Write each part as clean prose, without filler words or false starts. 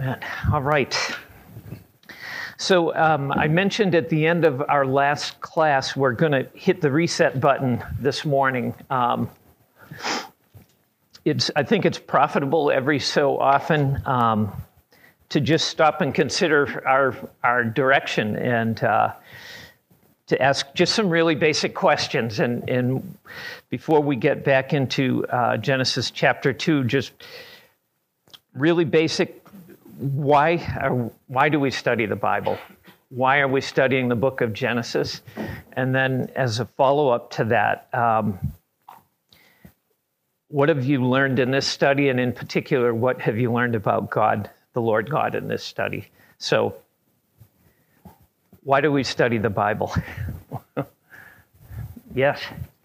Amen. All right. So I mentioned at the end of our last class, we're going to hit the reset button this morning. I think it's profitable every so often to just stop and consider our direction and to ask just some really basic questions. And before we get back into Genesis chapter 2, just really basic. Why do we study the Bible? Why are we studying the book of Genesis? And then as a follow-up to that, what have you learned in this study? And in particular, what have you learned about God, the Lord God, in this study? So why do we study the Bible? Yes?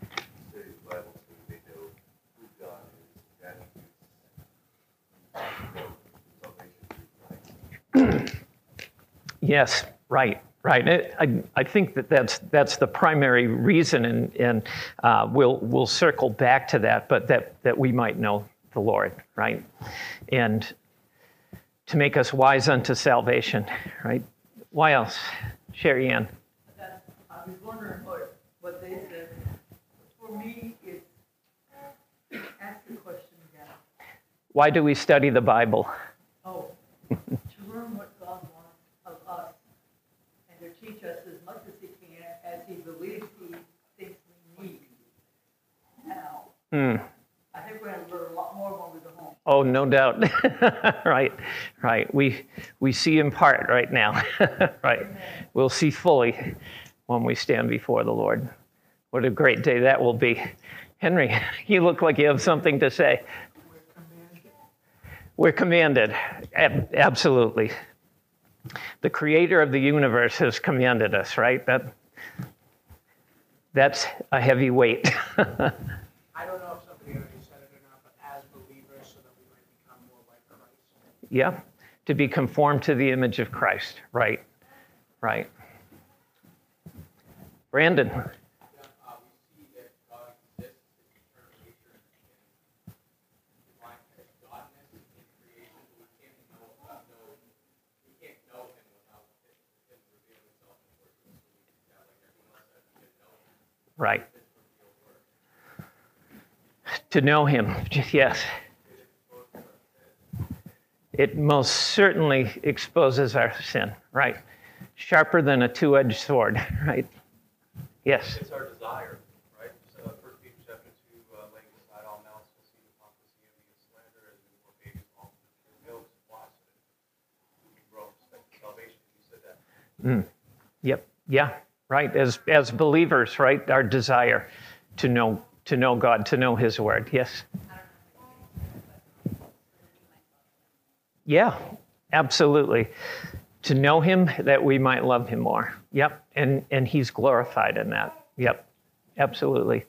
Yes, right. I think that's the primary reason, and we'll circle back to that, but that we might know the Lord, right? And to make us wise unto salvation, right? Why else? Sherry Ann. I was wondering what they said. For me, it's ask the question again. Why do we study the Bible? Oh, to learn what God wants of us and to teach us as much as He can as He believes He thinks we need. Now, I think we're going to learn a lot more when we go home. Oh, no doubt. Right. We see in part right now. Right. Amen. We'll see fully when we stand before the Lord. What a great day that will be. Henry, you look like you have something to say. We're commanded. Absolutely. The creator of the universe has commanded us, right? That's a heavy weight. I don't know if somebody already said it or not, but as believers, so that we might become more like Christ. Yeah, to be conformed to the image of Christ. Right. Brandon. We see that God exists in eternal nature and divine godness in creation. We can't know Him without Him revealing Himself in words. So we can like everyone else said, we can know Him. Right. To know Him, yes. It most certainly exposes our sin, right? Sharper than a two-edged sword, right? Yes. It's our desire, right? So 1 Peter chapter 2, laying aside all malice, deceit, hypocrisy, envy, and slander, as we were babies long to the pure milk, why so that we can grow in respect to salvation. You said that. Yep. Yeah. Right. As believers, right? Our desire to know God, to know His Word. Yes. Yeah. Absolutely. To know Him that we might love Him more. Yep. And He's glorified in that. Yep. Absolutely.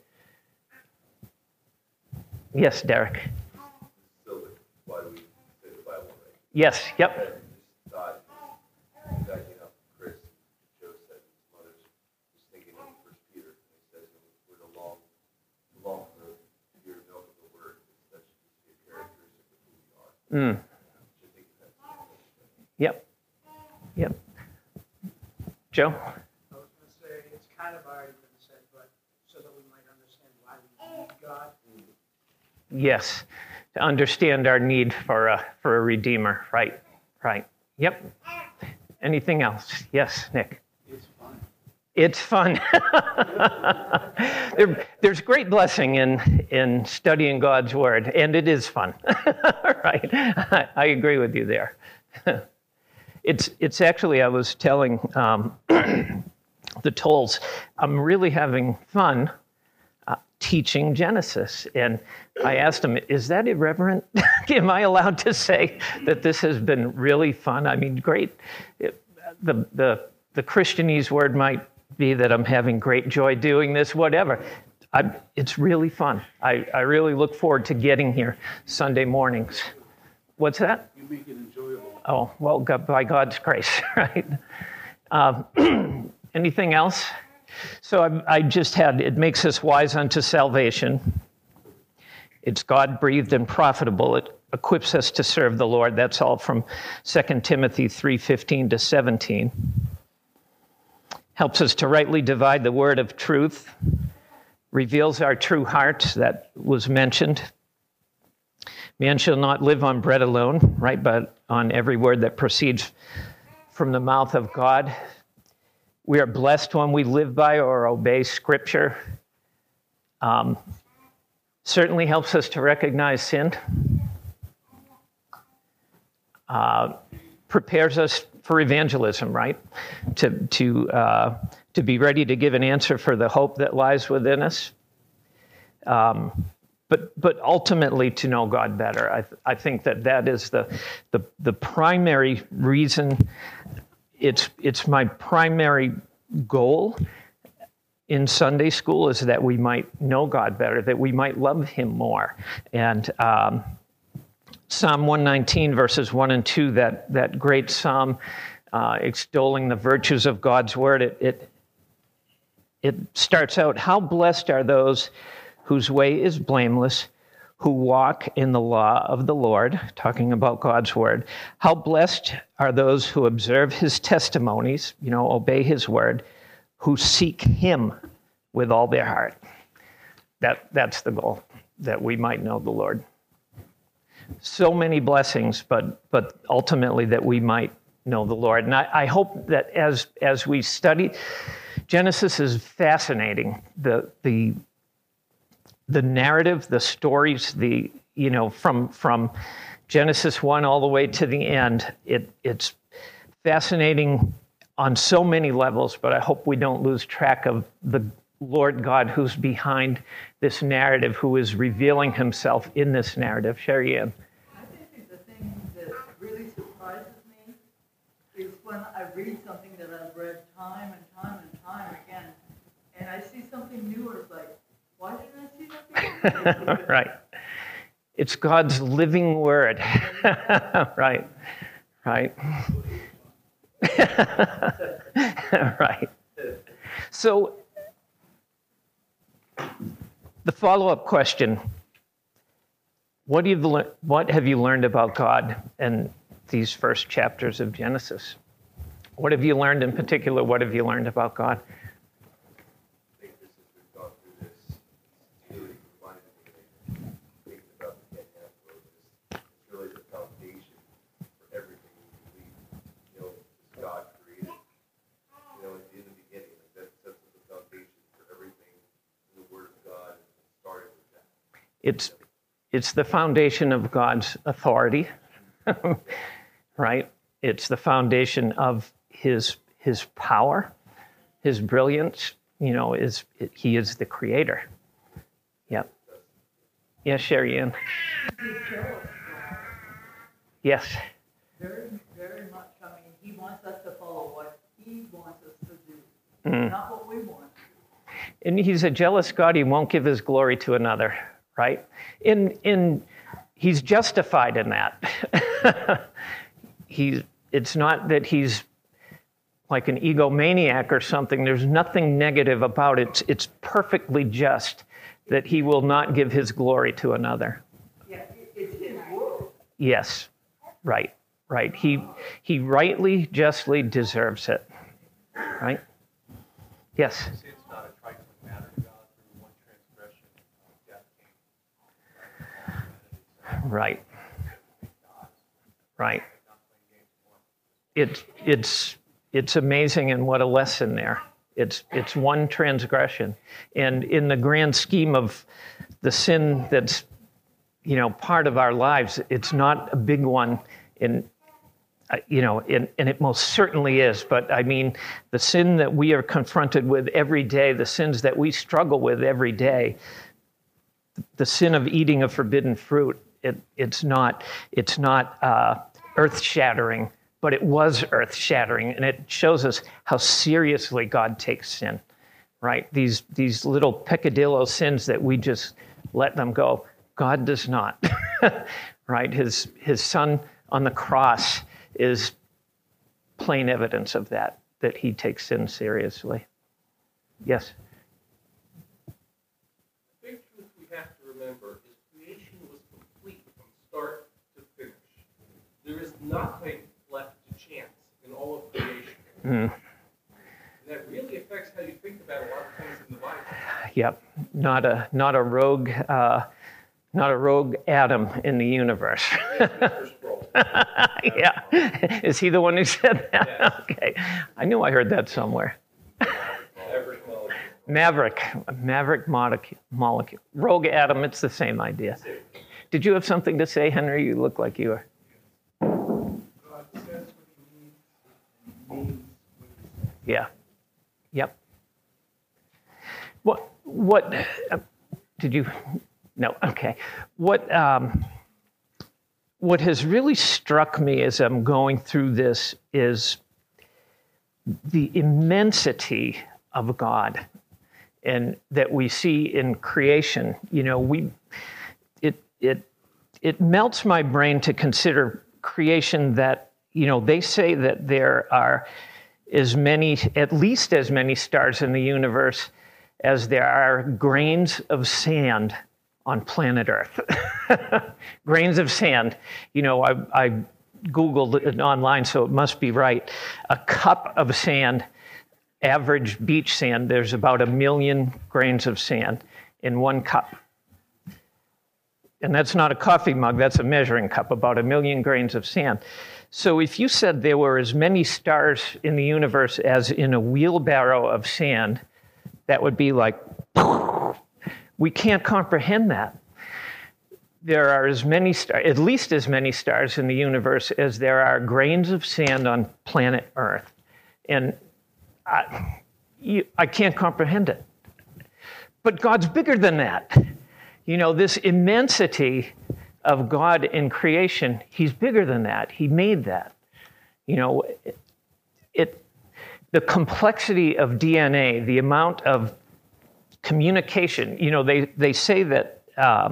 Yes, Derek. So why do we say the Bible, right? Yes. Yep. And just thought, backing up Chris, Joe said his mother's just thinking in 1 Peter, and he says we're to long for the pure milk of the Word. That should just be a characteristic of who we are. Should think of that. Yep. Joe? I was going to say, it's kind of already been said, but so that we might understand why we need God. Yes. To understand our need for a Redeemer. Right. Yep. Anything else? Yes, Nick. It's fun. There's great blessing in studying God's Word, and it is fun. Right. I agree with you there. It's actually, I was telling the Tolls, I'm really having fun teaching Genesis. And I asked him, is that irreverent? Am I allowed to say that this has been really fun? I mean, great. The Christianese word might be that I'm having great joy doing this, whatever. It's really fun. I really look forward to getting here Sunday mornings. What's that? You make it enjoyable. Oh, well, by God's grace, right? Anything else? So I just had, it makes us wise unto salvation. It's God-breathed and profitable. equips us to serve the Lord. That's all from 2 Timothy 3:15 to 17. Helps us to rightly divide the word of truth, reveals our true heart, that was mentioned. Man shall not live on bread alone, right, but on every word that proceeds from the mouth of God. We are blessed when we live by or obey Scripture. Certainly helps us to recognize sin. Prepares us for evangelism, right? To be ready to give an answer for the hope that lies within us. But ultimately to know God better. I think that is the primary reason. It's my primary goal in Sunday school, is that we might know God better, that we might love him more. And Psalm 119, verses 1 and 2, that great psalm extolling the virtues of God's word, it starts out, how blessed are those whose way is blameless, who walk in the law of the Lord, talking about God's word. How blessed are those who observe his testimonies, obey his word, who seek him with all their heart. That's the goal, that we might know the Lord. So many blessings, but ultimately that we might know the Lord. And I hope that as we study, Genesis is fascinating. The narrative, the stories, from Genesis 1 all the way to the end, it's fascinating on so many levels, but I hope we don't lose track of the Lord God who's behind this narrative, who is revealing himself in this narrative. Sherry Ann. I think the thing that really surprises me is when I read something that I've read time and time and time again, and I see something new, and it's like, why didn't I see that before? Right. It's God's living word. Right. Right. So, the follow-up question, what have you learned about God in these first chapters of Genesis? What have you learned in particular? What have you learned about God? I think just as we've gone through this, it's really reminded me that thinking about the Get Half Road is really the foundation for everything we believe. God created, in the beginning, that sets up the foundation for everything in the Word of God, and starting with that. It's the foundation of God's authority, right? It's the foundation of his power, his brilliance. He is the creator. Yep. Yes, Sherry Ann. Yes. Very, very much. I mean, he wants us to follow what he wants us to do, not what we want. And he's a jealous God. He won't give his glory to another, right? He's justified in that. It's not that he's like an egomaniac or something. There's nothing negative about it. It's perfectly just that he will not give his glory to another. Yeah, it's his world. Yes, right. He rightly, justly deserves it, right? Yes. Sin's not a trifling matter to God. Through one transgression, death came. Right. Right. It's amazing, and what a lesson there. It's one transgression, and in the grand scheme of the sin that's part of our lives, it's not a big one. And it most certainly is. But I mean, the sin that we are confronted with every day, the sins that we struggle with every day, the sin of eating a forbidden fruit, it's not earth-shattering, but it was earth-shattering, and it shows us how seriously God takes sin, right? These little peccadillo sins that we just let them go. God does not, right? His son on the cross is plain evidence of that he takes sin seriously. Yes? The big truth we have to remember is creation was complete from start there is nothing left to chance in all of creation. Mm. And that really affects how you think about a lot of things in the Bible. Yep, not a rogue atom in the universe. Mr. Sproul. Yeah, is he the one who said that? Yes. Okay, I knew I heard that somewhere. Maverick molecule. Maverick molecule. Rogue atom, it's the same idea. Did you have something to say, Henry? You look like you were. God says what he needs, and he means what he says. Yeah. Yep. What did you, no, okay. What has really struck me as I'm going through this is the immensity of God and that we see in creation. You know, it melts my brain to consider creation that, you know, they say that there are at least as many stars in the universe as there are grains of sand on planet Earth. Grains of sand. You know, I Googled it online, so it must be right. A cup of sand, average beach sand, there's about 1 million grains of sand in one cup. And that's not a coffee mug, that's a measuring cup, about 1 million grains of sand. So if you said there were as many stars in the universe as in a wheelbarrow of sand, that would be like, we can't comprehend that. There are at least as many stars in the universe as there are grains of sand on planet Earth. And I can't comprehend it. But God's bigger than that. You know, this immensity of God in creation, he's bigger than that. He made that. You know, the complexity of DNA, the amount of communication, you know, they say that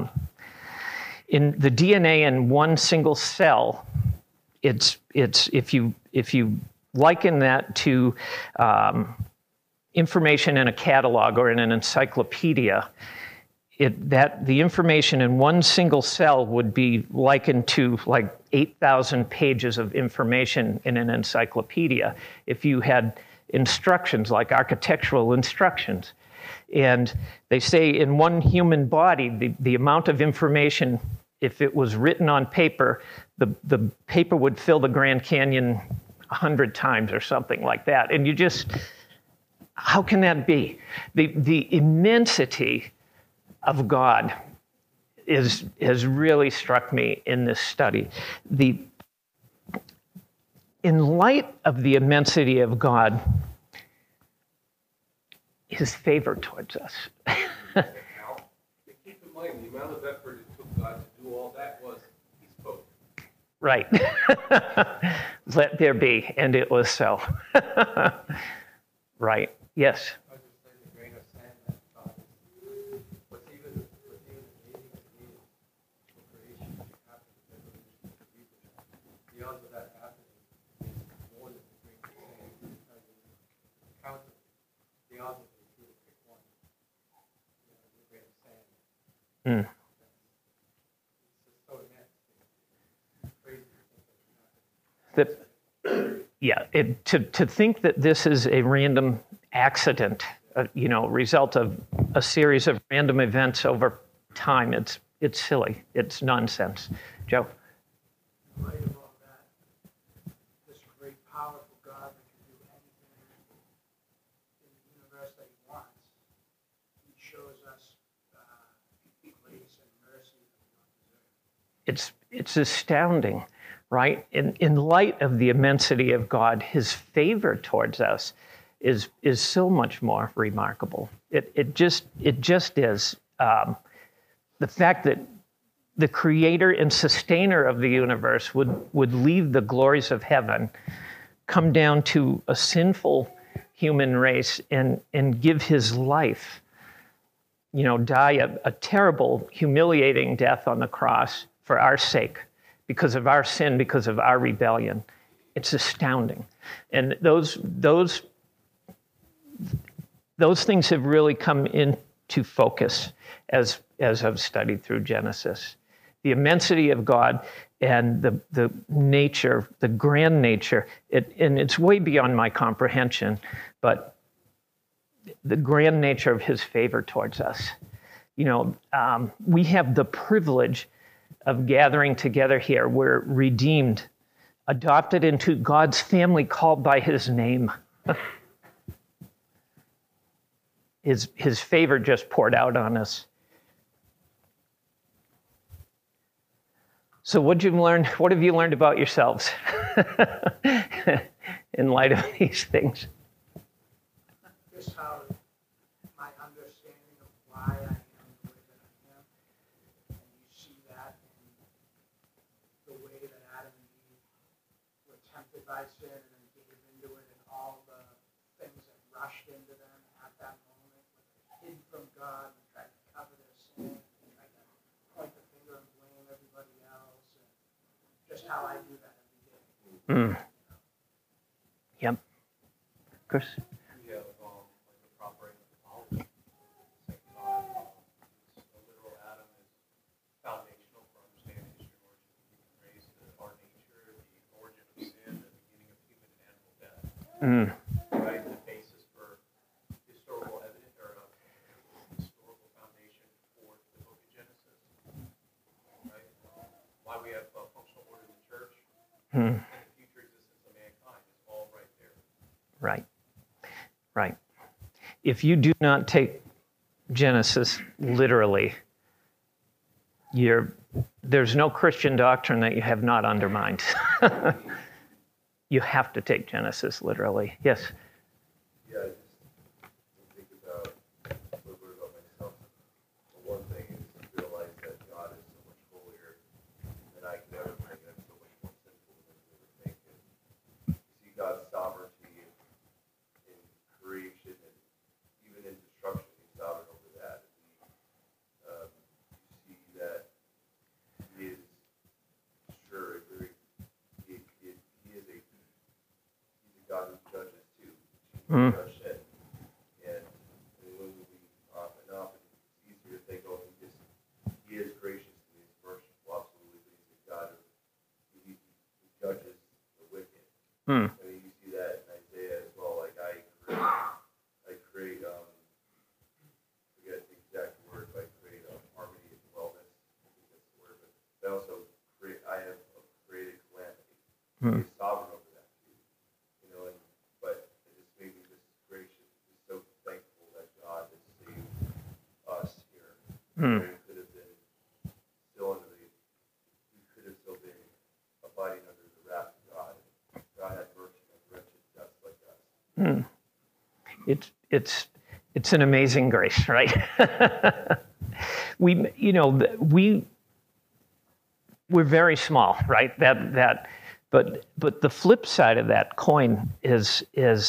in the DNA in one single cell, it's if you liken that to information in a catalog or in an encyclopedia, the information in one single cell would be likened to like 8,000 pages of information in an encyclopedia if you had instructions like architectural instructions. And they say in one human body, the amount of information, if it was written on paper, the paper would fill the Grand Canyon 100 times or something like that. And you just, how can that be? The immensity of God has really struck me in this study. In light of the immensity of God, his favor towards us. Now, keep in mind, the amount of effort it took God to do all that was, he spoke. Right. Let there be, and it was so. Right. Yes. I was just saying the grain of sand that God is. What's even amazing to me is the creation that happened with evolution of believers. The odds of that happening is more than the grain of sand because it's counted. The odds of it, if you were to pick one, you know, the grain of sand. Mm. It's just so immense. It's crazy to think that can happen. To think that this is a random accident, you know, result of a series of random events over time, it's silly. It's nonsense. Joe? In light of all that, this great, powerful God that can do anything in the universe that he wants, he shows us grace and mercy that we don't deserve. It's astounding, right? In light of the immensity of God, his favor towards us is so much more remarkable. It just is. The fact that the creator and sustainer of the universe would leave the glories of heaven, come down to a sinful human race and give his life, you know, die a terrible, humiliating death on the cross for our sake, because of our sin, because of our rebellion. It's astounding. And those things have really come into focus as I've studied through Genesis. The immensity of God and the nature, the grand nature, and it's way beyond my comprehension, but the grand nature of his favor towards us. We have the privilege of gathering together here. We're redeemed, adopted into God's family, called by his name. His favor just poured out on us. So what have you learned about yourselves in light of these things? Just how my understanding of why I am the way that I am, and you see that in the way that Adam and Eve were tempted by sin and then gave into it, and all the things that rushed into them at that moment, hid from God and tried to cover their sin, and tried to point the finger and blame everybody else, and just how I do that every day. Yep. Chris? We have like the proper anthropology. At the same time, a literal Adam is foundational for understanding the history of origin of the human race, our nature, the origin of sin, the beginning of human and animal death. Right? The basis for historical evidence or historical foundation for the book of Genesis. Right? Why we have functional order in the church. And the future existence of mankind is all right there. Right. If you do not take Genesis literally, there's no Christian doctrine that you have not undermined. You have to take Genesis literally. Yes? Yeah, I just think about a little bit about myself. The one thing is to realize that God is so much holier than I could ever think. I'm so much more sinful than I could ever think. And you see God's sovereignty in creation and even in destruction. He's sovereign over that. And you see that He is sure He is a God who judges too. Judge sin. And when we often it's easier to think, oh, he is gracious and he's merciful, absolutely, but he's a God who judges the wicked. I mean, you see that in Isaiah as well. Like I create forget the exact word, but I create harmony and wellness. I think that's the word. But I also I have created calamity. He's sovereign over that too. But it just made me just gracious, just so thankful that God has saved us here. We could have been still been abiding under the wrath of God. God had mercy on wretched dust like us. It's an amazing grace, right? We're very small, right? But the flip side of that coin is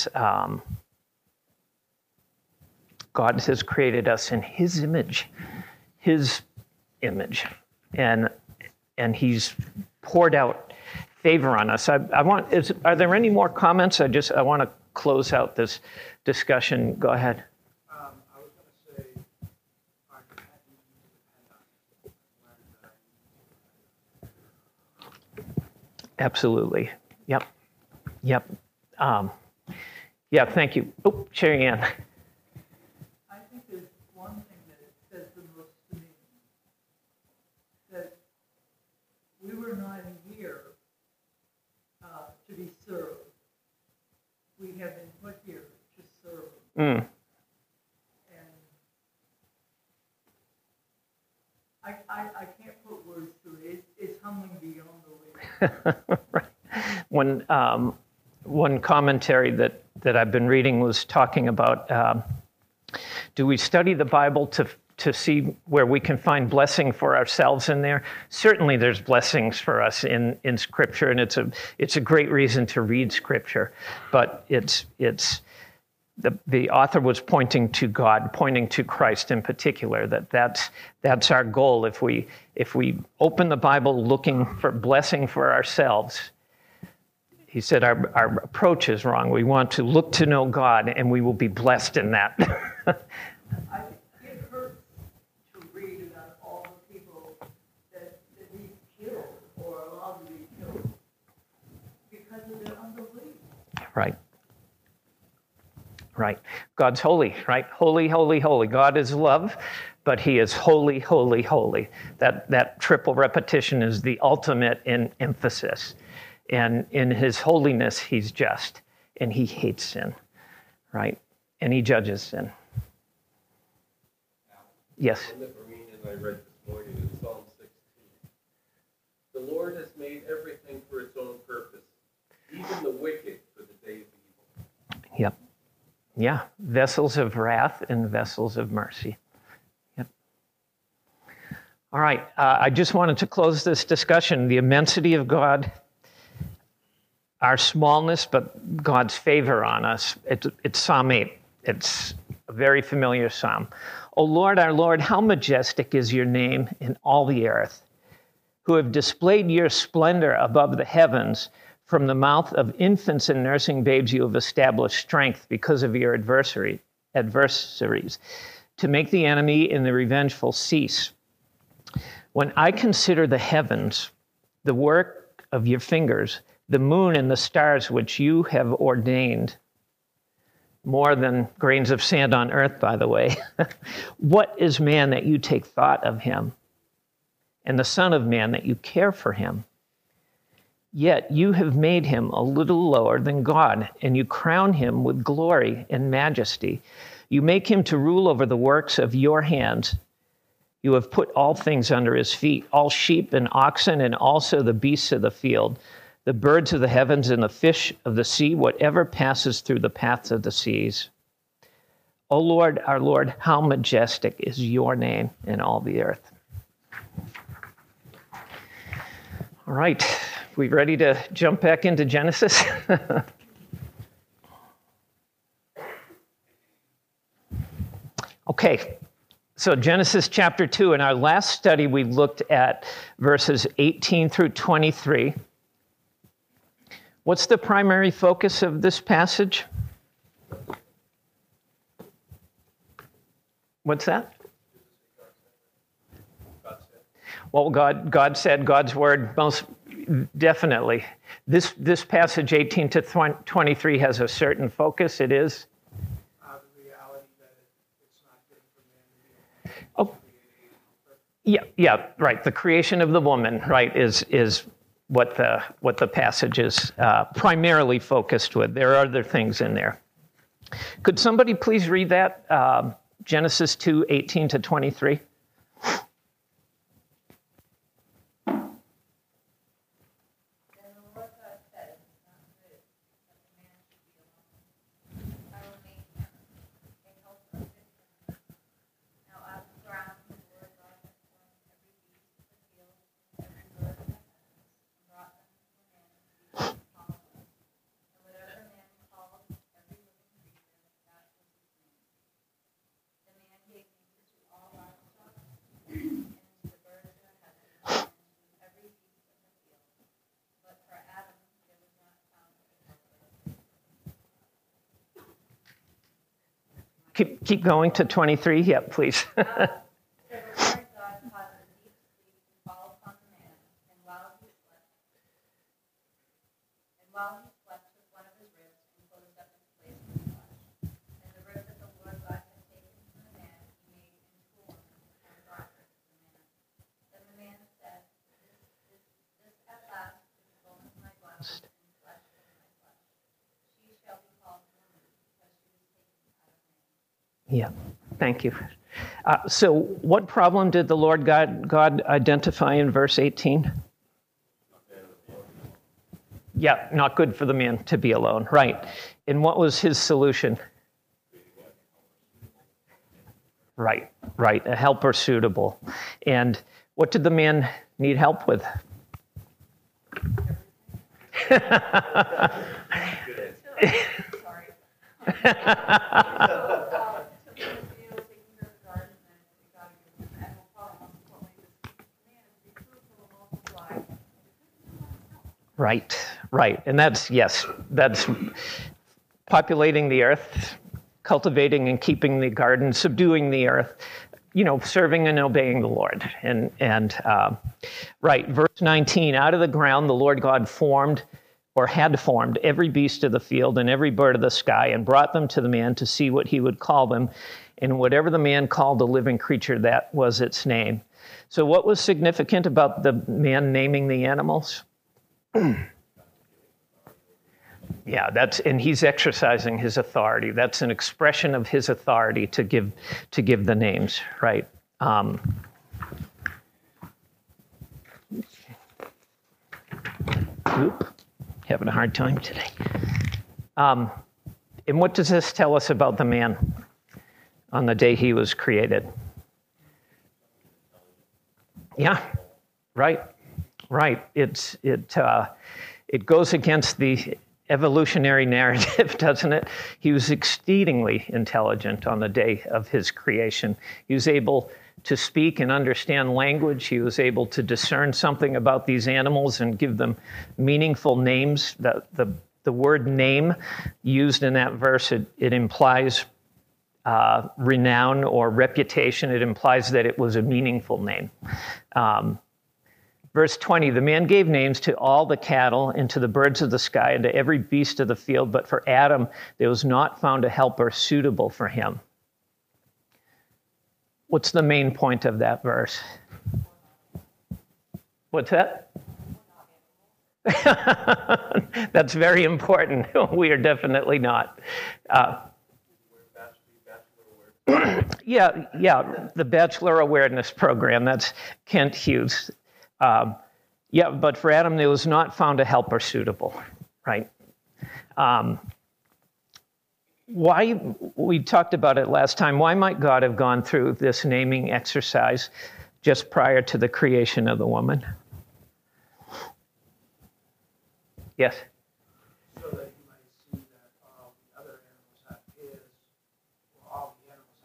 God has created us in His image, and He's poured out favor on us. Are there any more comments? I want to close out this discussion. Go ahead. I was going to say, our dependence depend on Absolutely. Yep. Yeah, thank you. Oh, Sherry Ann. I think there's one thing that it says the most to me, that we were not here to be served. We have been put here to serve. And I can't put words to it. It's humbling beyond belief. Right. One commentary that I've been reading was talking about do we study the Bible to see where we can find blessing for ourselves in there? Certainly there's blessings for us in Scripture, and it's a great reason to read Scripture. But the author was pointing to God, pointing to Christ in particular, that's our goal. If we open the Bible looking for blessing for ourselves, he said our approach is wrong. We want to look to know God, and we will be blessed in that. It hurts to read about all the people that he killed or because of their unbelief. Right. Right. God's holy, right? Holy, holy, holy. God is love, but he is holy, holy, holy. That triple repetition is the ultimate in emphasis. And in his holiness, he's just, and he hates sin, right? And he judges sin. Yes. One that Marina and I read this morning in Psalm 16. The Lord has made everything for its own purpose, even the wicked for the day of evil. Yep. Yeah. Vessels of wrath and vessels of mercy. Yep. All right. I just wanted to close this discussion. The immensity of God, our smallness, but God's favor on us. It's Psalm 8. It's a very familiar psalm. O Lord, our Lord, how majestic is your name in all the earth, who have displayed your splendor above the heavens. From the mouth of infants and nursing babes you have established strength because of your adversaries, to make the enemy and the revengeful cease. When I consider the heavens, the work of your fingers, the moon and the stars which you have ordained, more than grains of sand on earth, by the way. What is man that you take thought of him, and the Son of Man that you care for him? Yet you have made him a little lower than God, and you crown him with glory and majesty. You make him to rule over the works of your hands. You have put all things under his feet, all sheep and oxen, and also the beasts of the field, the birds of the heavens and the fish of the sea, whatever passes through the paths of the seas. O Lord, our Lord, how majestic is your name in all the earth. All right, we ready to jump back into Genesis? Okay, so Genesis chapter 2. In our last study, we looked at verses 18 through 23. What's the primary focus of this passage? What's that? Well, God said, God's word, most definitely. This passage, 18 to 23, has a certain focus. It is? The reality that it's not good for man to be Oh, yeah, right. The creation of the woman, right, is what the passage is primarily focused with. There are other things in there. Could somebody please read that? Genesis 2, 18 to 23. Keep going to 23. Yeah, please. The Lord God caused a deep sleep to fall upon the man, and while he slept, took one of his ribs and closed up his place with flesh. And the rib that the Lord God had taken from the man, he made into a woman and brought her to the man. Then the man said, This at last is bone of my bone and flesh of my flesh. She shall be called woman, because she was taken out of man. Yeah, thank you. So what problem did the Lord God identify in verse 18? Yeah, not good for the man to be alone, right. And what was his solution? Right, a helper suitable. And what did the man need help with? Right. And that's populating the earth, cultivating and keeping the garden, subduing the earth, serving and obeying the Lord. And verse 19, out of the ground the Lord God formed or had formed every beast of the field and every bird of the sky, and brought them to the man to see what he would call them. And whatever the man called the living creature, that was its name. So what was significant about the man naming the animals? Yeah, and he's exercising his authority. That's an expression of his authority to give the names, right? Having a hard time today. And what does this tell us about the man on the day he was created? Yeah, right. It goes against the evolutionary narrative, doesn't it? He was exceedingly intelligent on the day of his creation. He was able to speak and understand language. He was able to discern something about these animals and give them meaningful names. The word name used in that verse, it implies renown or reputation. It implies that it was a meaningful name. Verse 20, the man gave names to all the cattle and to the birds of the sky and to every beast of the field, but for Adam there was not found a helper suitable for him. What's the main point of that verse? What's that? That's very important. We are definitely not. Yeah, the Bachelor Awareness Program. That's Kent Hughes. But for Adam, there was not found a helper suitable, right? Why, we talked about it last time, why might God have gone through this naming exercise just prior to the creation of the woman? Yes? So that you might see that all the other animals have his, or all the animals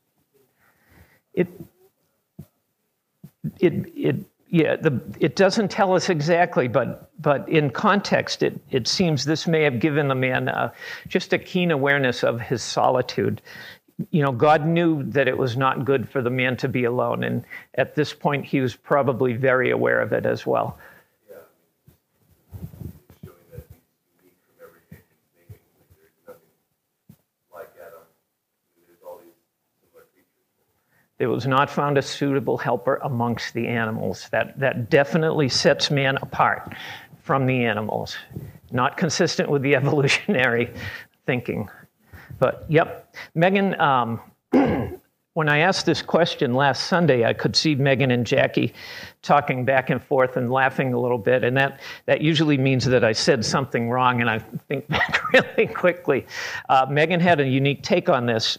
have his. It doesn't tell us exactly, but in context, it seems this may have given the man just a keen awareness of his solitude. You know, God knew that it was not good for the man to be alone, and at this point, he was probably very aware of it as well. Yeah, it's showing that he's unique from everything he's naming. Like, there's nothing like Adam. There's all these similar creatures. There was not found a suitable helper amongst the animals. That definitely sets man apart from the animals. Not consistent with the evolutionary thinking. But, yep. Megan, when I asked this question last Sunday, I could see Megan and Jackie talking back and forth and laughing a little bit. And that usually means that I said something wrong, and I think back really quickly. Megan had a unique take on this.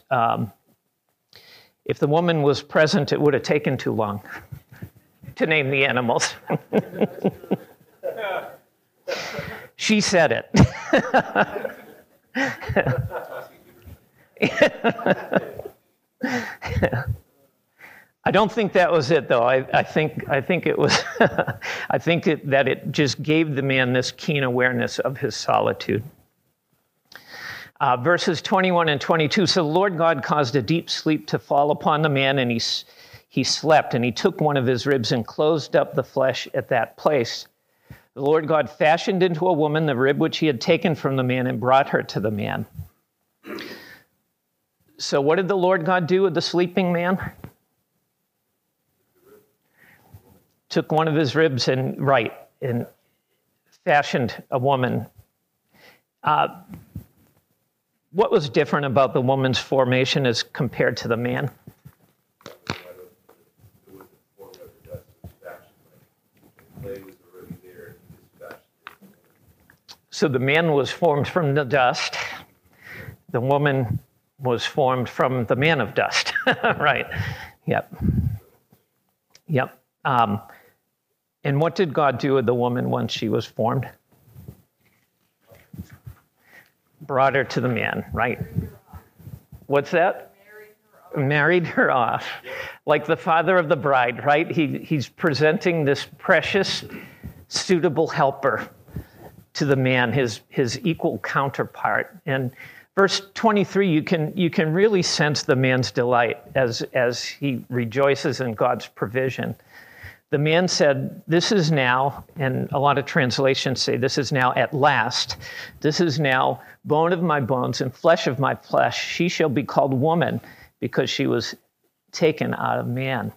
If the woman was present, it would have taken too long to name the animals. She said it. I don't think that was it, though. I think it was. I think that it just gave the man this keen awareness of his solitude. Verses 21 and 22, so the Lord God caused a deep sleep to fall upon the man, and he slept, and he took one of his ribs and closed up the flesh at that place. The Lord God fashioned into a woman the rib which he had taken from the man and brought her to the man. So what did the Lord God do with the sleeping man? Took one of his ribs and fashioned a woman. What was different about the woman's formation as compared to the man? So the man was formed from the dust. The woman was formed from the man of dust. Right. Yep. And what did God do with the woman once she was formed? Brought her to the man, right? What's that? Married her off. Like the father of the bride, right? He's presenting this precious, suitable helper to the man, his equal counterpart. And verse 23, you can really sense the man's delight as he rejoices in God's provision. The man said, this is now, and a lot of translations say this is now at last. This is now bone of my bones and flesh of my flesh. She shall be called woman because she was taken out of man.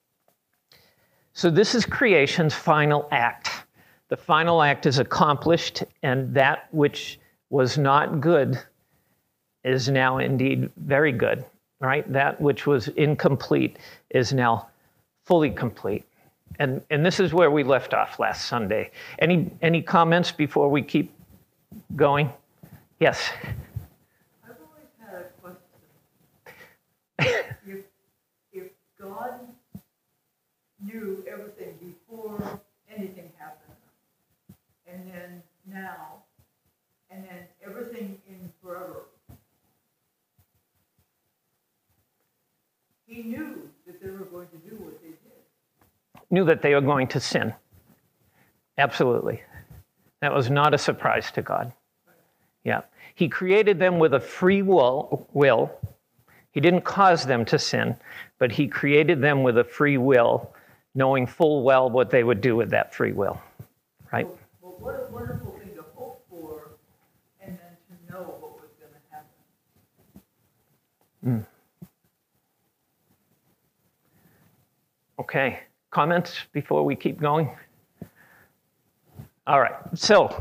So this is creation's final act. The final act is accomplished, and that which was not good is now indeed very good, right? That which was incomplete is now fully complete. And this is where we left off last Sunday. Any comments before we keep going? Yes. I've always had a question. If God knew everything before anything happened, and then now, and then everything in forever, he knew that they were going to do what they did. Knew that they were going to sin. Absolutely. That was not a surprise to God. Yeah. He created them with a free will. He didn't cause them to sin, but he created them with a free will, knowing full well what they would do with that free will. Right? Well, what a wonderful thing to hope for, and then to know what was going to happen. Okay. Comments before we keep going? All right. So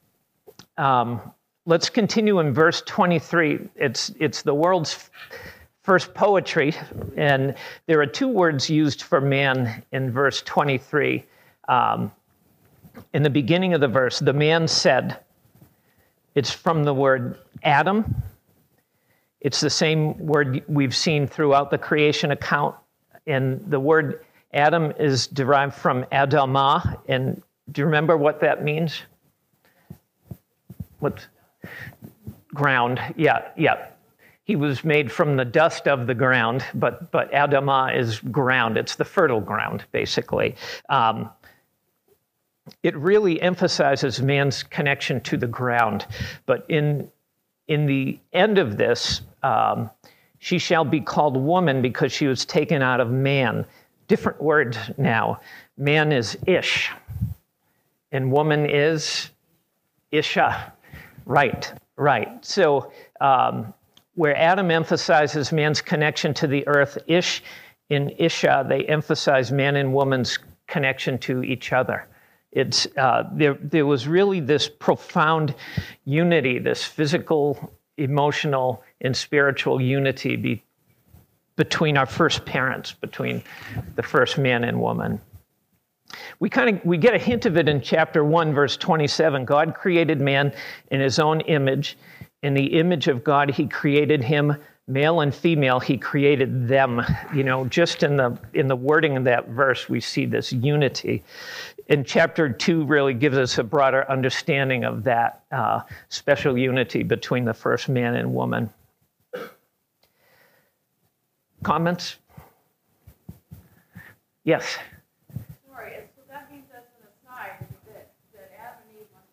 let's continue in verse 23. It's the world's first poetry, and there are two words used for man in verse 23. In the beginning of the verse, the man said, it's from the word Adam. It's the same word we've seen throughout the creation account, and the word Adam is derived from Adamah, and do you remember what that means? What? Ground. Yeah. He was made from the dust of the ground, but Adamah is ground. It's the fertile ground, basically. It really emphasizes man's connection to the ground. But in the end of this, she shall be called woman because she was taken out of man. Different word now. Man is Ish, and woman is Isha. Right. So where Adam emphasizes man's connection to the earth, Ish in Isha, they emphasize man and woman's connection to each other. It's there was really this profound unity, this physical, emotional, and spiritual unity between our first parents, between the first man and woman. We get a hint of it in chapter 1, verse 27. God created man in his own image. In the image of God, he created him, male and female, he created them. Just in the wording of that verse, we see this unity. And chapter 2 really gives us a broader understanding of that special unity between the first man and woman. Comments? Yes? Sorry, so that means that's an aside that Adam and Eve must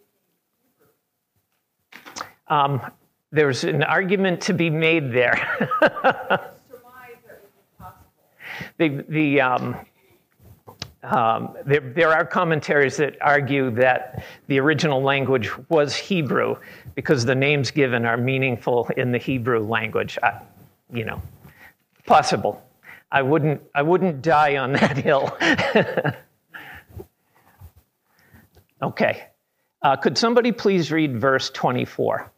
have been speaking Hebrew. There's an argument to be made there. Surmise that would be possible. There are commentaries that argue that the original language was Hebrew because the names given are meaningful in the Hebrew language. Possible. I wouldn't die on that hill. Okay. Could somebody please read verse 24?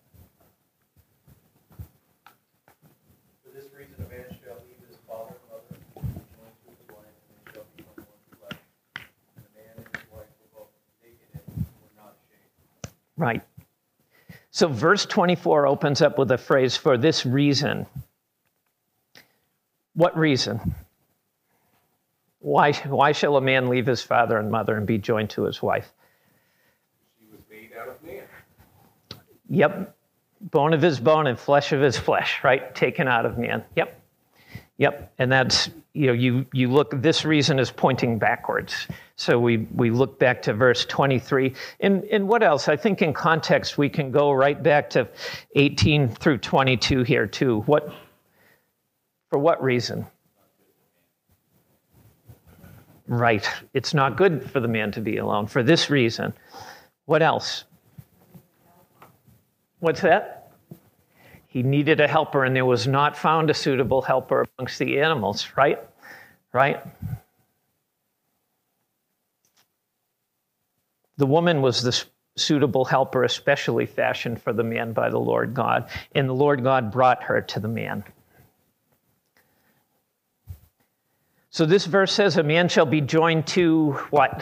For this reason, a man shall leave his father and mother, and be joined to his wife, and they shall become one flesh. And the man and his wife were both naked and were not ashamed. Right. So verse 24 opens up with a phrase, for this reason. What reason? Why shall a man leave his father and mother and be joined to his wife? She was made out of man. Yep. Bone of his bone and flesh of his flesh, right? Taken out of man. Yep. And that's, you look, this reason is pointing backwards. So we look back to verse 23. And what else? I think in context, we can go right back to 18 through 22 here too. For what reason? Right. It's not good for the man to be alone for this reason. What else? What's that? He needed a helper, and there was not found a suitable helper amongst the animals, right? Right? The woman was the suitable helper, especially fashioned for the man by the Lord God, and the Lord God brought her to the man. So this verse says a man shall be joined to what?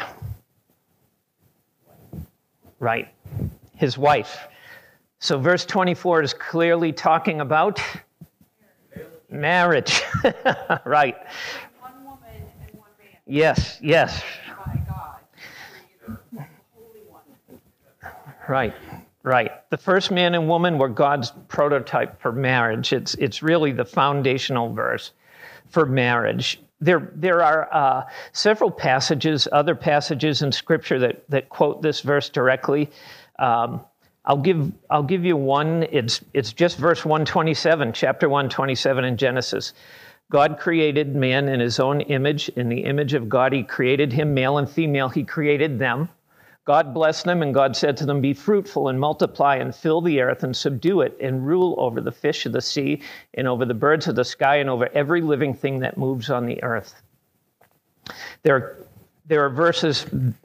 Right, his wife. So verse 24 is clearly talking about marriage. Right. One woman and one man Yes, yes. by God. Creator, the Holy One. Right, right. The first man and woman were God's prototype for marriage. It's really the foundational verse for marriage. There are several passages, other passages in Scripture that quote this verse directly. I'll give you one. It's just verse 127, chapter 127 in Genesis. God created man in his own image. In the image of God, he created him, male and female, he created them. God blessed them, and God said to them, be fruitful and multiply and fill the earth and subdue it and rule over the fish of the sea and over the birds of the sky and over every living thing that moves on the earth. There are verses,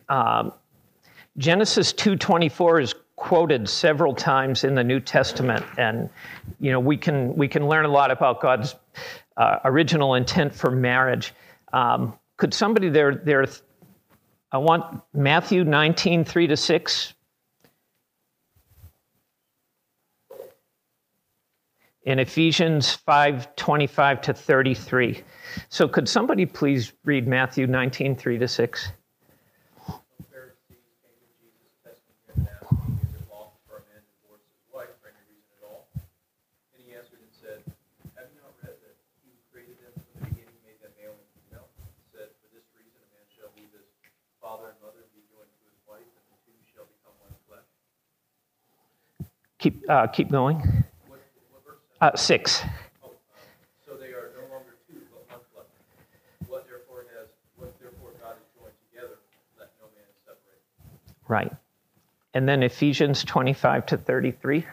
Genesis 2:24 is quoted several times in the New Testament, and we can learn a lot about God's original intent for marriage. Could somebody there? I want Matthew 19:3-6. In Ephesians 5:25-33. So could somebody please read Matthew 19:3-6? Keep going. What verse? 6. So they are no longer two, but one flesh. What therefore God has joined together, let no man separate. Right. And then Ephesians 25-33.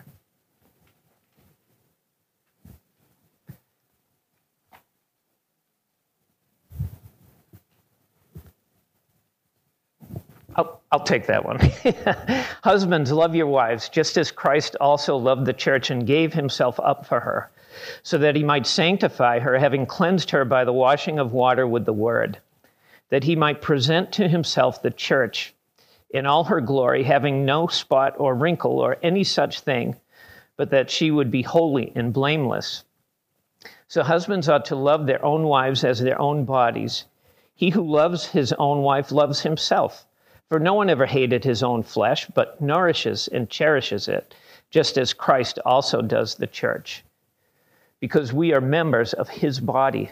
I'll take that one. Husbands, love your wives, just as Christ also loved the church and gave himself up for her, so that he might sanctify her, having cleansed her by the washing of water with the word, that he might present to himself the church in all her glory, having no spot or wrinkle or any such thing, but that she would be holy and blameless. So husbands ought to love their own wives as their own bodies. He who loves his own wife loves himself. For no one ever hated his own flesh, but nourishes and cherishes it, just as Christ also does the church, because we are members of his body.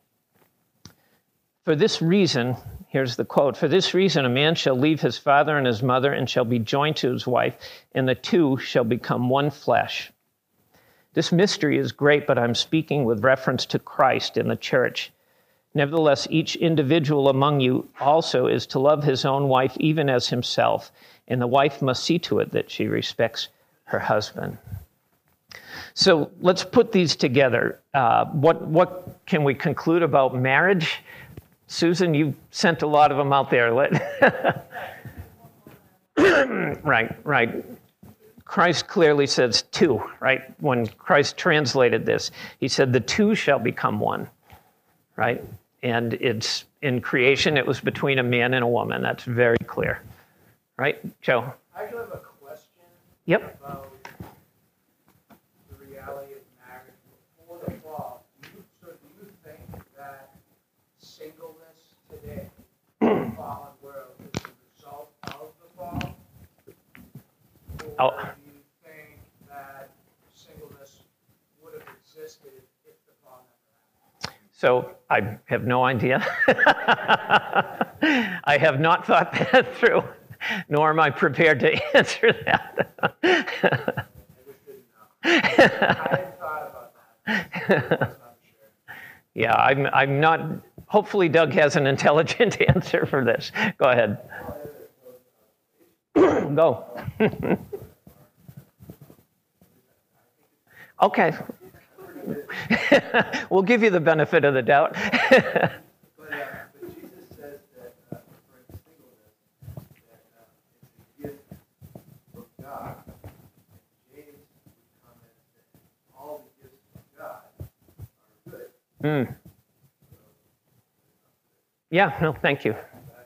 For this reason, here's the quote, for this reason a man shall leave his father and his mother and shall be joined to his wife, and the two shall become one flesh. This mystery is great, but I'm speaking with reference to Christ and the church. Nevertheless, each individual among you also is to love his own wife even as himself, and the wife must see to it that she respects her husband. So let's put these together. What can we conclude about marriage? Susan, you sent a lot of them out there. Right. Christ clearly says two, right? When Christ translated this, he said the two shall become one, right? And it's in creation, it was between a man and a woman. That's very clear. Right, Joe? I actually have a question Yep. about the reality of marriage before the fall. Do you think that singleness today in the fallen world is a result of the fall? Or do you think that singleness would have existed if the fall never happened? So I have no idea. I have not thought that through, nor am I prepared to answer that. I just didn't know. I had thought about that. I was not sure. Yeah, I'm not Hopefully Doug has an intelligent answer for this. Go ahead. Go. Okay. We'll give you the benefit of the doubt. But Jesus says that referring to singleness, that it's a gift from God. James would comment that all the gifts from God are good. Mm. Yeah, no, thank you.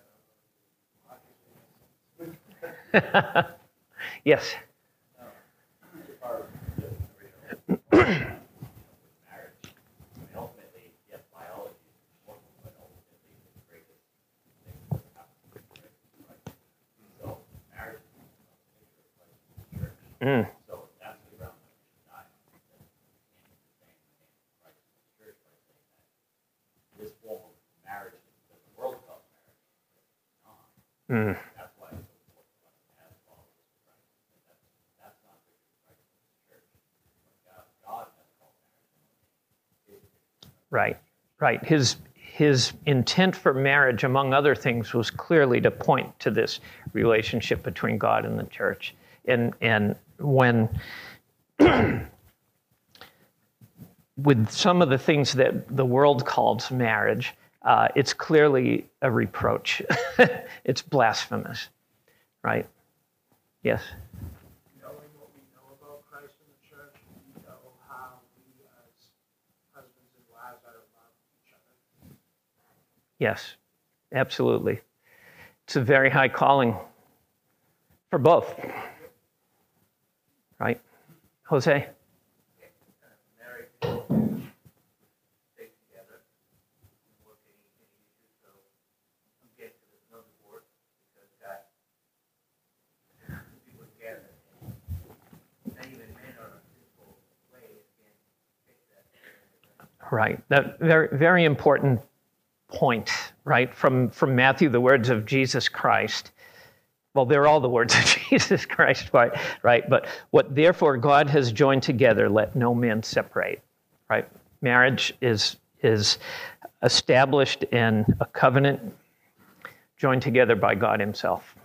Yes. Mm. So that's the ground that we should die on. That Church by saying that this form of marriage that the world calls marriage is not. That's why it's so important for us to have followers of Christ. That's not the Christ of the church. But God has called marriage. Right, right. His intent for marriage, among other things, was clearly to point to this relationship between God and the church. And when, with some of the things that the world calls marriage, it's clearly a reproach. It's blasphemous, right? Yes? Knowing what we know about Christ and the church, we know how we as husbands and wives are to love each other. Yes, absolutely. It's a very high calling for both. Right? Jose? Married people stay together and work any issues. So I'm getting to there's no divorce because God, people together, and even men are in physical ways can fix that. Right. That very, very important point, right? From Matthew, the words of Jesus Christ. Well, they're all the words of Jesus Christ, right? But what therefore God has joined together, let no man separate, right? Marriage is established in a covenant joined together by God himself.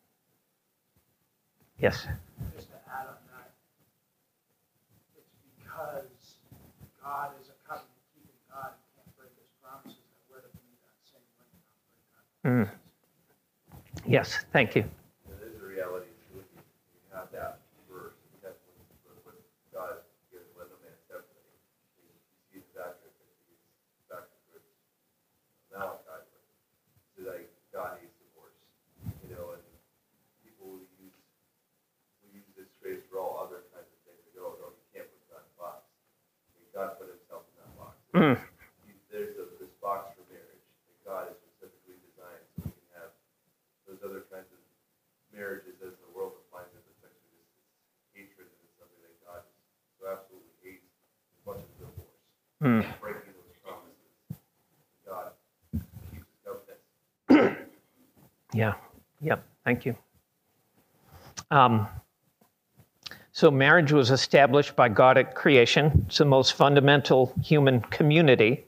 Yes? Just to add on that, it's because God is a covenant-keeping God and can't break his promises that we're to be that same way, not break God. Yes, thank you. There is a reality to it. You have that verse. That's what God has given, let no man separate. You see the back to Malachi, so that God hates divorce. You know, and people will use this phrase for all other kinds of things. They go, no, you can't put God in a box. I mean, God put himself in that box. There's this box for marriage that God has specifically designed so we can have those other kinds of marriages as the world defines it, essentially this hatred, and it's something that God so absolutely hates as much as divorce. Breaking those promises. God keeps his covenants. Yeah. Yep. Thank you. So marriage was established by God at creation. It's the most fundamental human community.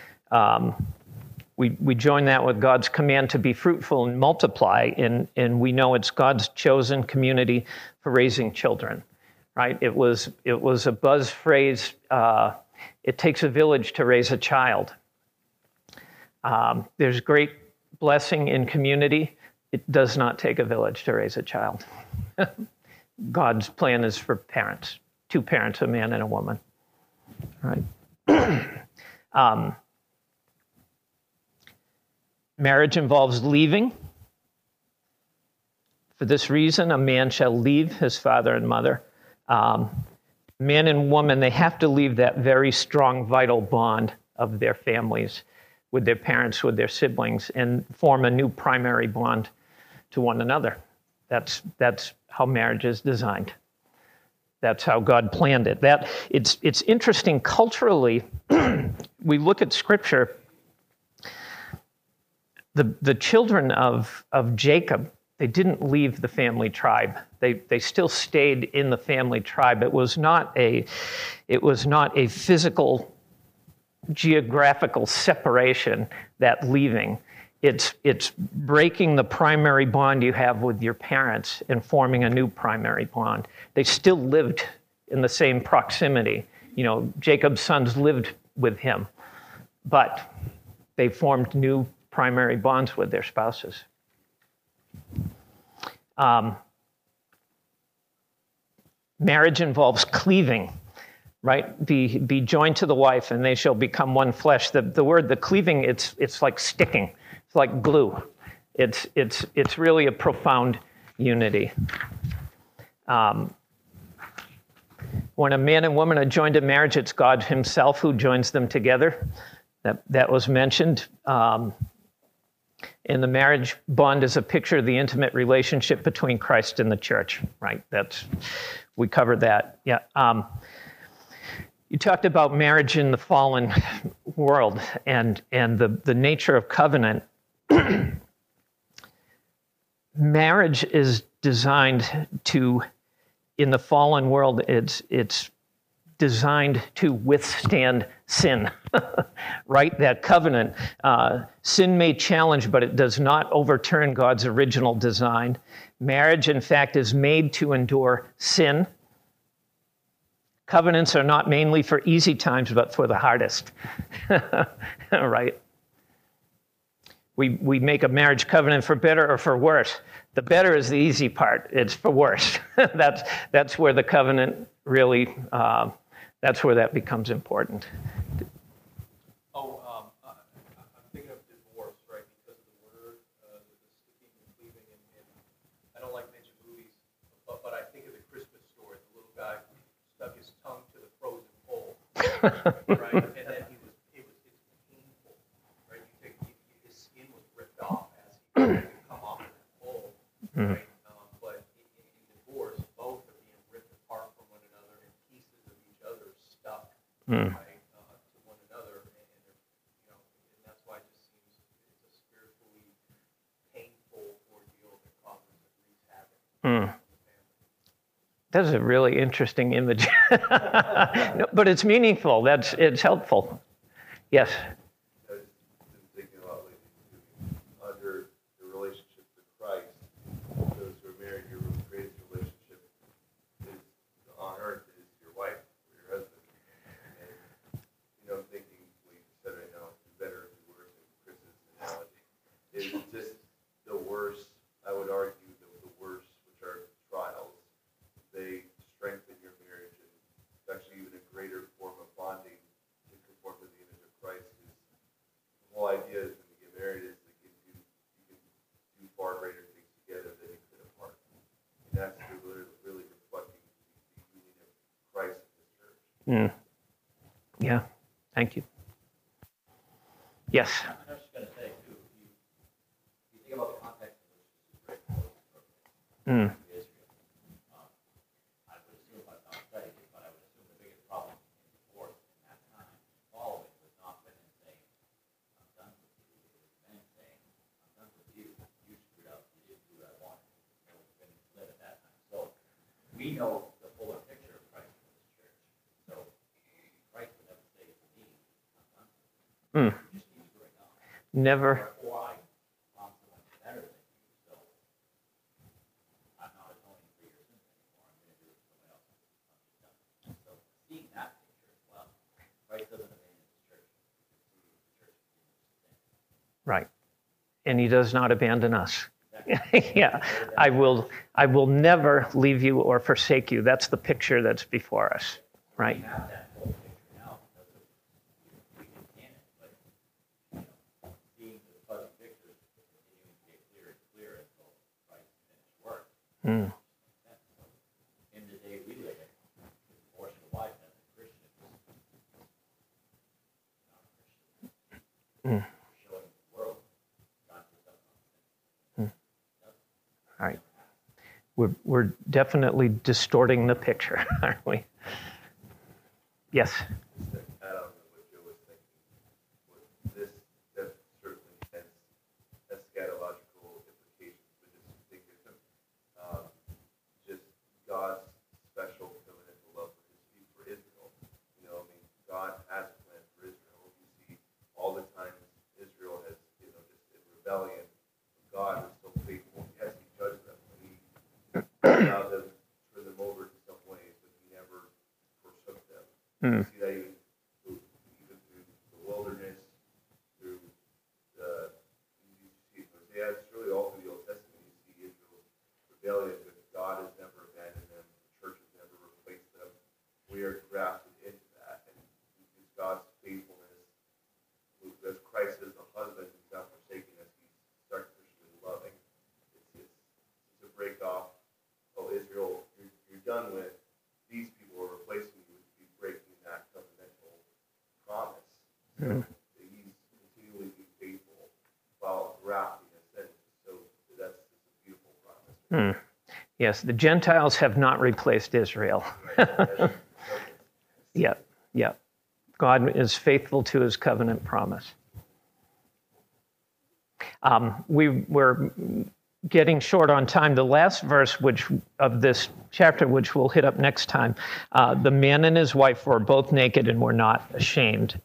We join that with God's command to be fruitful and multiply, and we know it's God's chosen community for raising children, right? It was a buzz phrase. It takes a village to raise a child. There's great blessing in community. It does not take a village to raise a child. God's plan is for parents, two parents, a man and a woman, right? Marriage involves leaving. For this reason, a man shall leave his father and mother. Man and woman, they have to leave that very strong, vital bond of their families with their parents, with their siblings, and form a new primary bond to one another. That's how marriage is designed. That's how God planned it. It's interesting culturally. We look at Scripture. The children of Jacob, they didn't leave the family tribe. They still stayed in the family tribe. It was not a physical geographical separation, that leaving. It's breaking the primary bond you have with your parents and forming a new primary bond. They still lived in the same proximity. Jacob's sons lived with him, but they formed new primary bonds with their spouses. Marriage involves cleaving, right? Be joined to the wife, and they shall become one flesh. The word, the cleaving, it's like sticking. It's like glue. It's really a profound unity. When a man and woman are joined in marriage, it's God himself who joins them together. That was mentioned. And the marriage bond is a picture of the intimate relationship between Christ and the church, right? We covered that. Yeah. You talked about marriage in the fallen world and the nature of covenant. Marriage is designed to, in the fallen world, it's designed to withstand sin, right? That covenant. Sin may challenge, but it does not overturn God's original design. Marriage, in fact, is made to endure sin. Covenants are not mainly for easy times, but for the hardest, right? We make a marriage covenant for better or for worse. The better is the easy part. It's for worse. That's where the covenant really, that's where that becomes important. I'm thinking of divorce, right? Because of the word, the sticking and cleaving, and I don't like mention movies, but I think of the Christmas story. The little guy stuck his tongue to the frozen pole, right? And then it's painful, right? His skin was ripped off as he tried to come off of the pole, right? But in divorce, both are being ripped apart from one another, and pieces of each other stuck, right? To one another, and that's why it just seems it's a spiritually painful ordeal that causes and wreaks havoc in the family. That's a really interesting image. No, but it's meaningful. It's helpful. Yes. I've been thinking a lot lately, under the relationship to Christ, those who are married, your greatest relationship is on earth is your wife or your husband. And, I'm thinking, we said right now, it's better and worse in Chris's analogy. It's just the worst, I would argue, the worst, which are trials. They strengthen your marriage, and it's actually even a greater form of bonding to conform to the image of Christ. The whole idea is when you get married is that you can do far greater things together than you could apart. And that's really reflecting the union of Christ and His church. Yeah. Thank you. Yes. I was just going to say, too, you think about the context in which this is written, Israel. I would assume, I've not studied it, but I would assume the biggest problem in divorce in that time, following, was not women saying, I'm done with you. It was men saying, I'm done with you. You screwed up. You didn't do what I wanted. Women live at that time. So we know the fuller picture of Christ in this church. So Christ would never say to me, I'm done with you. Just keep growing up. Never. Or I found someone better than you, so I'm not atoning for your sins anymore. I'm going to do it for someone else. I'm just done. So seeing that picture as well, Christ doesn't abandon his church. The church continues to sin. Right. And he does not abandon us. Yeah. I will never leave you or forsake you. That's the picture that's before us. Right. We have that whole picture now because of we can it, but seeing the fuzzy pictures continuing to get clearer and clearer until Christ finished work. Mm. So in the day we live in, the divorce of the wife as a Christian is not a Christian. Showing the world God does something. All right. We're definitely distorting the picture, aren't we? Yes. Just to add on to what Joe was thinking, this that certainly has eschatological implications, but just think of just God's special covenantal love for His people, for Israel. God has a plan for Israel. He's You see that even through the wilderness, through you see Hosea, it's really all through the Old Testament. You see Israel's rebellion, but God has never abandoned them. The church has never replaced them. We are grafted into that, and it's God's faithfulness. As Christ is the husband who's not forsaking us, he's sacrificially loving. It's to break off, oh, Israel, you're done with these people are replacing you, would be breaking that covenantal promise. So that he's continually be faithful while grafting us in. So that's a beautiful promise. Yes, the Gentiles have not replaced Israel. Yeah. God is faithful to his covenant promise. We're getting short on time. The last verse of this chapter, which we'll hit up next time, the man and his wife were both naked and were not ashamed.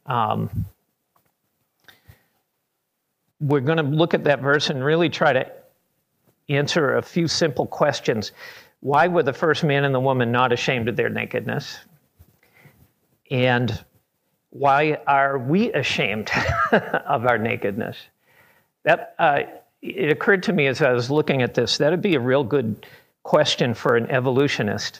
We're going to look at that verse and really try to answer a few simple questions. Why were the first man and the woman not ashamed of their nakedness? And why are we ashamed of our nakedness? That it occurred to me as I was looking at this, that'd be a real good question for an evolutionist.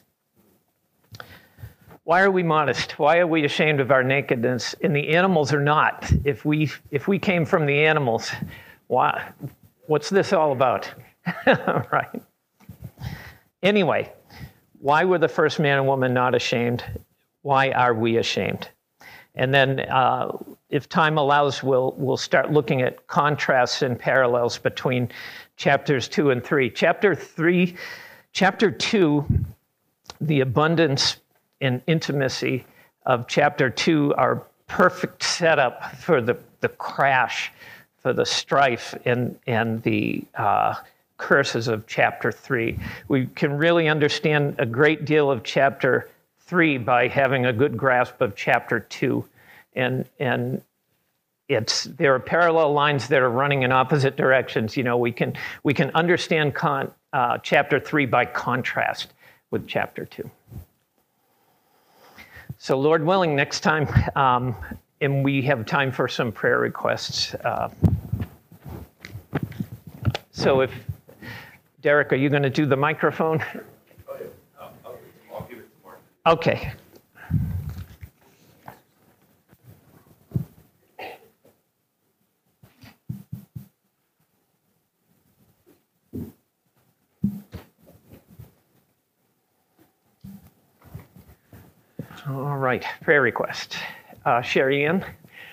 Why are we modest? Why are we ashamed of our nakedness? And the animals are not. If we came from the animals, what's this all about? Right. Anyway, why were the first man and woman not ashamed? Why are we ashamed? And then, if time allows, we'll start looking at contrasts and parallels between chapters 2 and 3. Chapter 2, the abundance and intimacy of chapter 2 are perfect setup for the crash, for the strife and the curses of chapter 3. We can really understand a great deal of chapter 3 by having a good grasp of chapter 2. And there are parallel lines that are running in opposite directions. You know, we can understand chapter 3 by contrast with chapter 2. So Lord willing, next time, and we have time for some prayer requests. So if, Derek, are you going to do the microphone? Oh, yeah. I'll give it to Mark. Okay. All right, prayer request. Sherry Ann.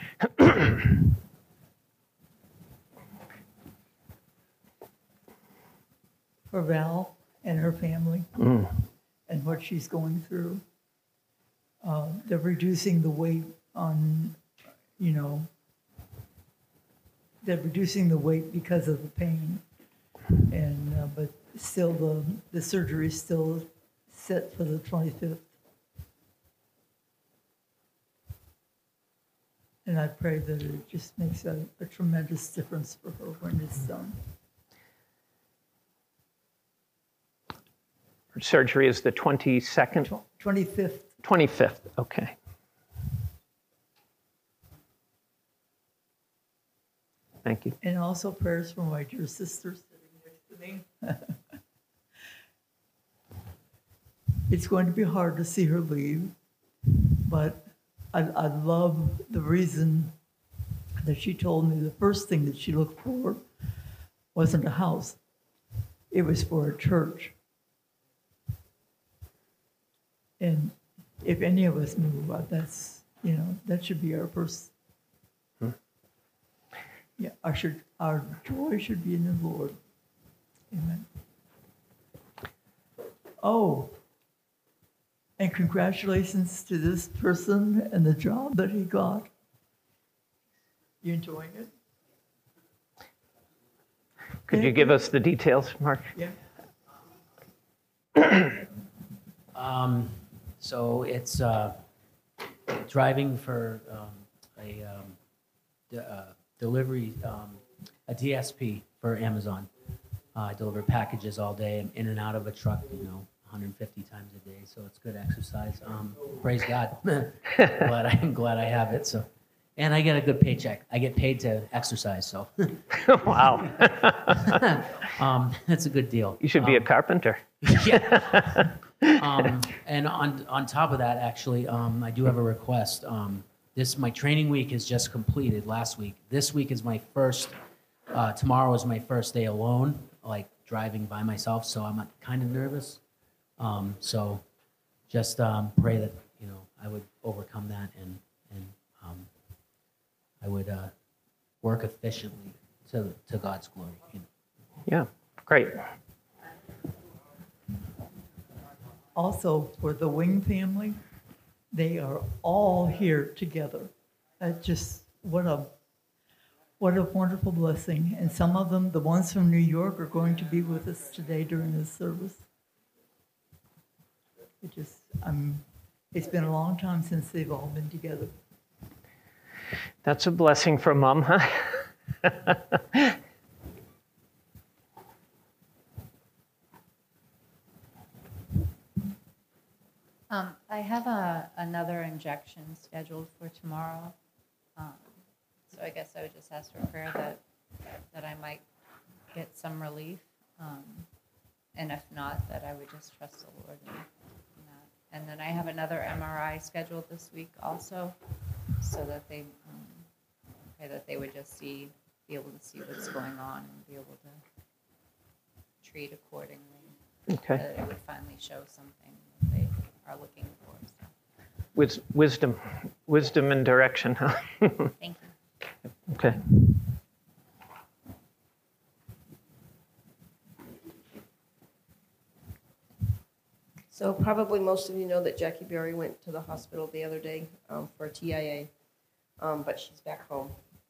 For Val and her family and what she's going through. They're reducing the weight on, they're reducing the weight because of the pain. And but still the surgery is still set for the 25th. And I pray that it just makes a tremendous difference for her when it's done. Her surgery is the 22nd? 25th. 25th, okay. Thank you. And also prayers for my dear sister sitting next to me. It's going to be hard to see her leave, but I love the reason that she told me the first thing that she looked for wasn't a house. It was for a church. And if any of us move, that's, that should be our first. Yeah, our joy should be in the Lord. Amen. Oh, and congratulations to this person and the job that he got. You enjoying it? Could you give us the details, Mark? Yeah. So it's driving for a delivery, a DSP for Amazon. I deliver packages all day. I'm in and out of a truck, 150 times a day, so it's good exercise. Praise God. I'm glad I have it. So, and I get a good paycheck. I get paid to exercise, so Wow. it's a good deal. You should be a carpenter. Yeah. And on top of that, actually, I do have a request. My training week is just completed last week. This week is my first. Tomorrow is my first day alone, like driving by myself. So I'm kind of nervous. So just pray that I would overcome that and I would work efficiently to God's glory. Yeah, great. Also, for the Wing family, they are all here together. Just what a wonderful blessing. And some of them, the ones from New York, are going to be with us today during this service. It's been a long time since they've all been together. That's a blessing from Mom, huh? I have another injection scheduled for tomorrow. So I guess I would just ask for prayer that I might get some relief. And if not, that I would just trust the Lord in that. And then I have another MRI scheduled this week also, so that they would just be able to see what's going on and be able to treat accordingly. Okay. That it would finally show something that they are looking for. So. Wisdom and direction, huh? Thank you. Okay. So probably most of you know that Jackie Berry went to the hospital the other day for TIA, but she's back home.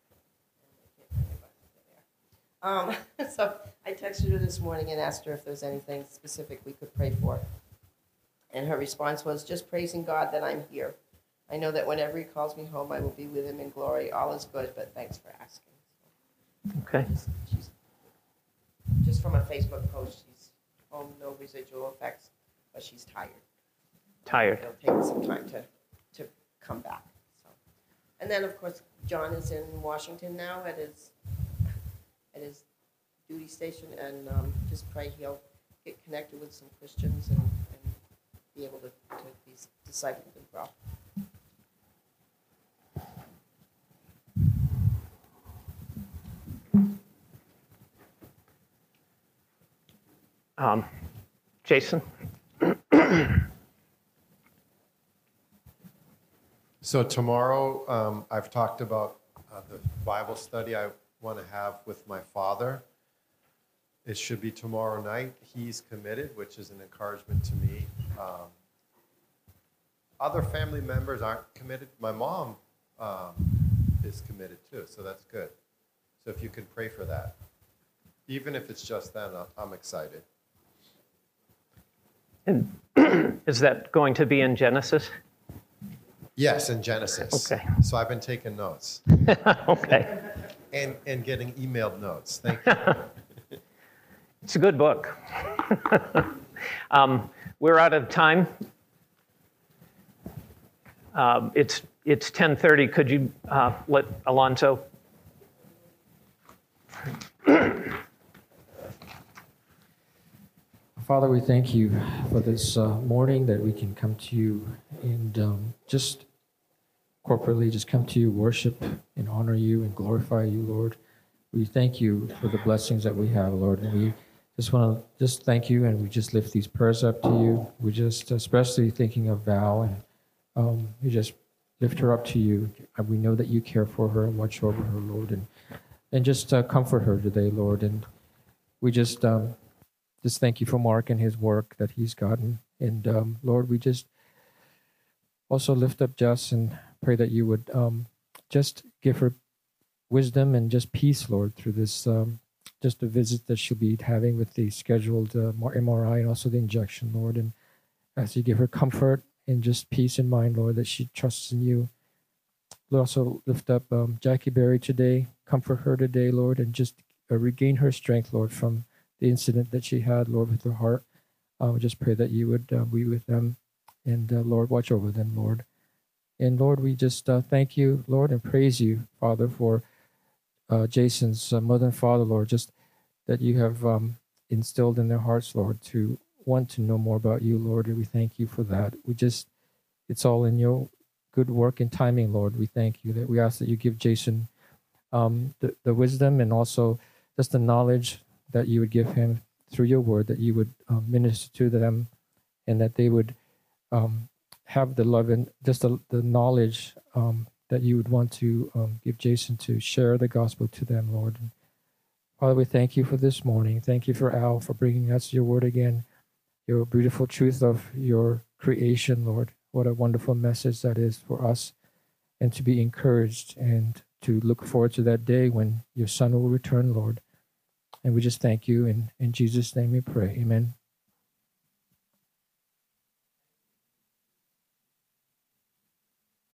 So I texted her this morning and asked her if there's anything specific we could pray for. And her response was, just praising God that I'm here. I know that whenever he calls me home, I will be with him in glory. All is good, but thanks for asking. Okay. She's just from a Facebook post, she's home, no residual effects, but she's tired. Tired. It'll take some time to come back. So. And then, of course, John is in Washington now at his duty station, and just pray he'll get connected with some Christians and be able to be discipled and grow. Jason? So tomorrow, I've talked about the Bible study I want to have with my father. It should be tomorrow night. He's committed, which is an encouragement to me. Other family members aren't committed. My mom is committed too, so that's good. So if you can pray for that. Even if it's just then, I'm excited. And is that going to be in Genesis? Yes, in Genesis. Okay. So I've been taking notes. Okay. And getting emailed notes. Thank you. It's a good book. We're out of time. It's 10:30. Could you let Alonzo? Father, we thank you for this morning that we can come to you and just corporately just come to you, worship and honor you and glorify you, Lord. We thank you for the blessings that we have, Lord. And we just want to just thank you, and we just lift these prayers up to you. We just especially thinking of Val, and we just lift her up to you. We know that you care for her and watch over her, Lord, and just comfort her today, Lord. And we just thank you for Mark and his work that he's gotten. And Lord, we just also lift up Jess and pray that you would just give her wisdom and just peace, Lord, through this just a visit that she'll be having with the scheduled MRI and also the injection, Lord. And as you give her comfort and just peace in mind, Lord, that she trusts in you. We also lift up Jackie Berry today, comfort her today, Lord, and just regain her strength, Lord, from the incident that she had, Lord, with her heart. We just pray that you would be with them and, Lord, watch over them, Lord. And, Lord, we just thank you, Lord, and praise you, Father, for Jason's mother and father, Lord, just that you have instilled in their hearts, Lord, to want to know more about you, Lord, and we thank you for that. It's all in your good work and timing, Lord. We thank you that we ask that you give Jason the wisdom and also just the knowledge that you would give him through your word, that you would minister to them, and that they would have the love and just the knowledge that you would want to give Jason to share the gospel to them, Lord. And Father, we thank you for this morning. Thank you for Al for bringing us your word again, your beautiful truth of your creation, Lord. What a wonderful message that is for us, and to be encouraged and to look forward to that day when your son will return, Lord. And we just thank you. And in Jesus' name we pray. Amen.